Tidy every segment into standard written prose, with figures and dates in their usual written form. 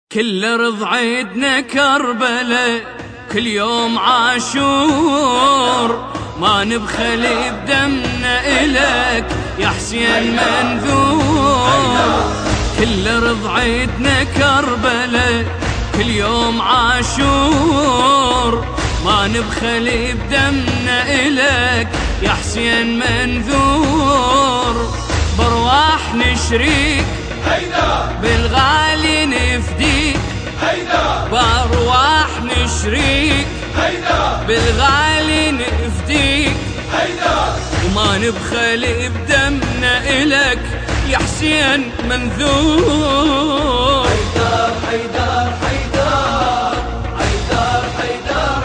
كل رضعتنا كربلة، كل يوم عاشور، ما نبخل بدمنا إلك يا حسين منذور. كل رضعتنا كربلة، كل يوم عاشور، ما نبخل بدمنا إلك يا حسين منذور. برواح نشريك بالغالي نفديك، بارواح نشريك بالغالي نفديك، وما نبخل بدمنا إلك يا حسين منذور. حيدر حيدر حيدر حيدر حيدر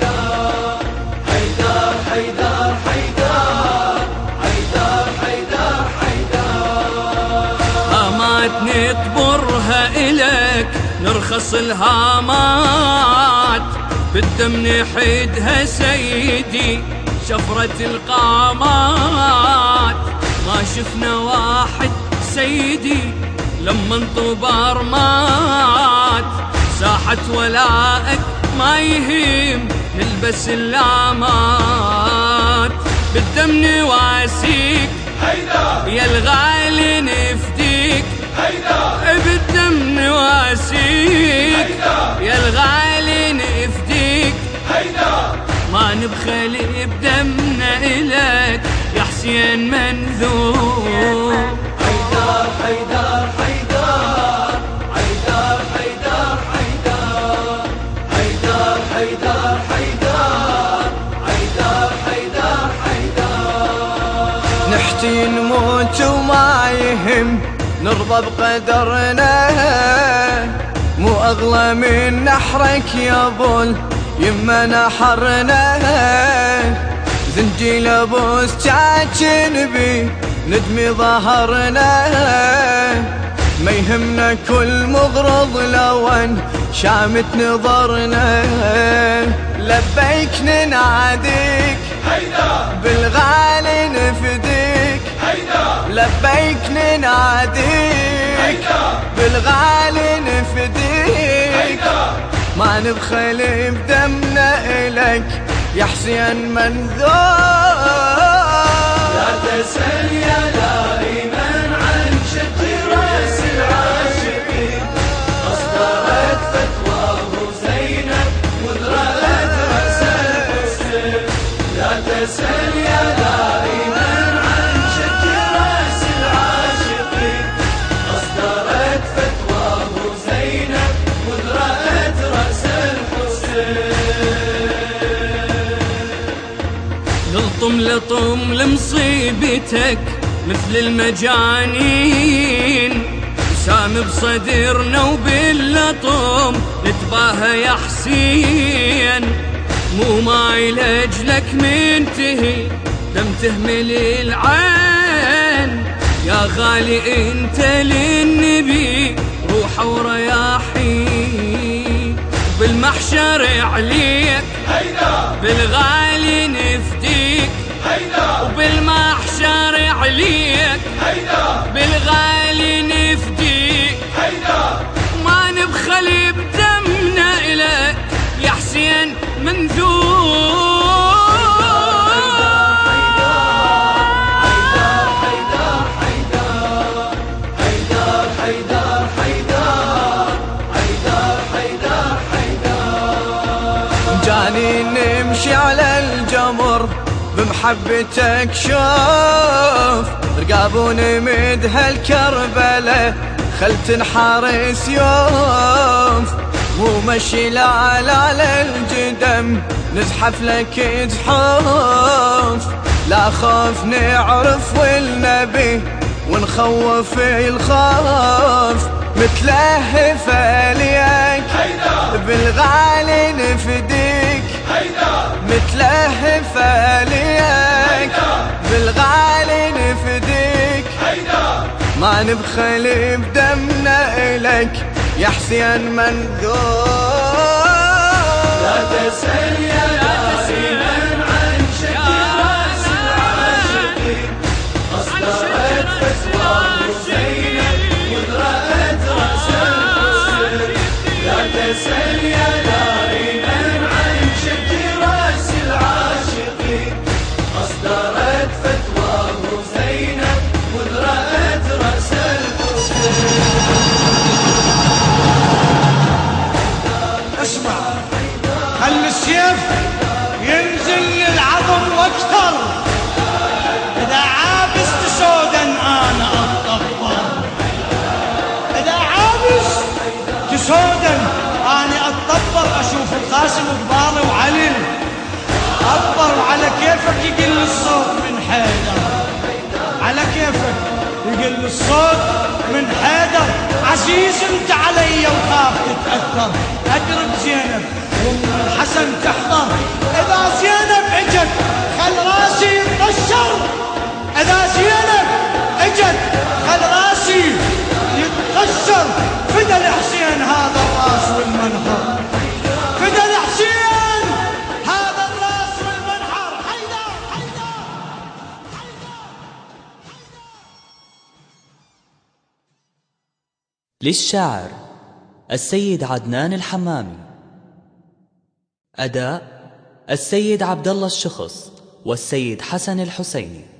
حيدر حيدر حيدر حيدر حيدر حيدر هامات نطبرها إلك نرخص الهامات، بالدم نحدها سيدي شفرة القامات. ما شفنا واحد سيدي لما انطبر مات، ساحة ولائك ما يهيم نلبس اللامات. بالدم نواسيك يا الغالي نفديك، بالدم نواسيك يا الغالي نفديك، ما نبخل بدمنا إلك يا حسين منذور. حيدر حيدر حيدر حيدر حيدر حيدر حيدر حيدر حيدر حيدر حيدر نحتي نموت وما يهم نرضى بقدرنا، مو أغلى من نحرك يا بول يما نحرنا. زنجيل ابو سجاجن بي ندمي ظهرنا، ما يهمنا كل مغرض لون شامت نظرنا. لبيك نناديك بالغالي نفديك، لبيك نناديك بالغالي نفديك، ما نبخل بدمنا إلك يا حسين منذور. لا تسأل يا لائما عن شق رأس العاشقين، أصدرت فتواه زينب وذرأت رأس الحسين. لا تسأل يا لائما عن شق رأس العاشقين، أصدرت فتواه زينب وذرأت رأس الحسين. نلطم لطم لمصيبتك مثل المجانين، وسام بصدرنا وباللطم نتباهى يا حسين. مو ماي لأجلك منتهي دم تهمل العين، يا غالي انت للنبي روح ورياحي. بالمحشر عليك بالغالي نفديك، وبالمحشر عليك بالغالي نفديك، ما نبخل بدمنا إلك يا حسين منذور. جاني نمشي على الجمر بمحبتك، شوف رقابون مدها الكربلة خل تنحر سيوف. مو مشي لا على الجدم نزحف لك زحوف، لا خوف نعرف والنبي ونخوف الخوف. متلهف عليك بالغالي نفديك، متلهف عليك بالغالي نفديك، ما نبخل بدمنا إلك يا حسين منذور. لا تسأل يا لائما عن شق رأس العاشقين، أصدرت فتواه زينب وذرأت رأس الحسين. تسل يا لائما عن شق راس العاشقين. أصدرت فتواه زينب مذ رأت رأس الحسين. اسمع، خلي السيف ينزل للعظم واكثر. اذا عابس تسودا انا اتطبر، اذا عابس تسودا انا اتطبر. اشوف القاسم وقباله وعلي اكبر، وعلى كيفك يقل الصوت من حيدر، على كيفك يقل الصوت من حيدر. عزيز انت علي وخاف تتأثر، ادرك زينب وام الحسن تحضر. اذا زينب اجت خل راسي يتقشر، اذا زينب اجت خل راسي يتقشر. فدا الحسين هذا الراس والمنحر، فدا الحسين هذا الراس والمنحر. حيدر حيدر للشاعر السيد عدنان الحمامي. أداء السيد عبد الله الشخص والسيد حسن الحسيني.